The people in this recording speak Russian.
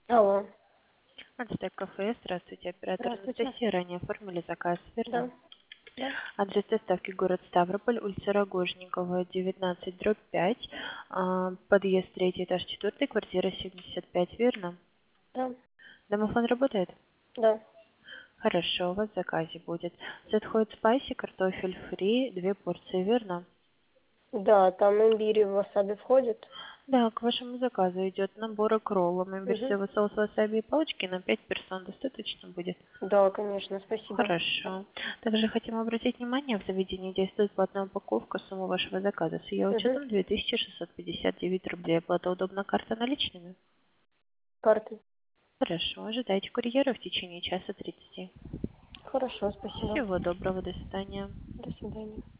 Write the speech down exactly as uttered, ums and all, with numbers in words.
Алло, Ацтек кафе, здравствуйте, оператор здравствуйте. Анастасия, ранее оформили заказ, верно? Да, да, Адрес доставки город Ставрополь, улица Рогожникова, девятнадцать, дробь пять, а, подъезд третий этаж четвертый, квартира семьдесят пять, верно? да, Домофон работает? да. Хорошо, у вас в заказе будет. Сет хот спайси, картофель фри, две порции, верно? Да, там имбирь и васаби входит. Да, к вашему заказу идет набор к роллам, имбирь, Угу. соевый соус, васаби и палочки на пять персон, достаточно будет? Да, конечно, спасибо. Хорошо. Также хотим обратить внимание, в заведении действует платная упаковка суммы вашего заказа с ее Угу. учетом две тысячи шестьсот пятьдесят девять рублей. Оплата удобна, карта наличными? Карты. Хорошо. Ожидайте курьера в течение часа тридцати. Хорошо, спасибо. Всего доброго. До свидания. До свидания.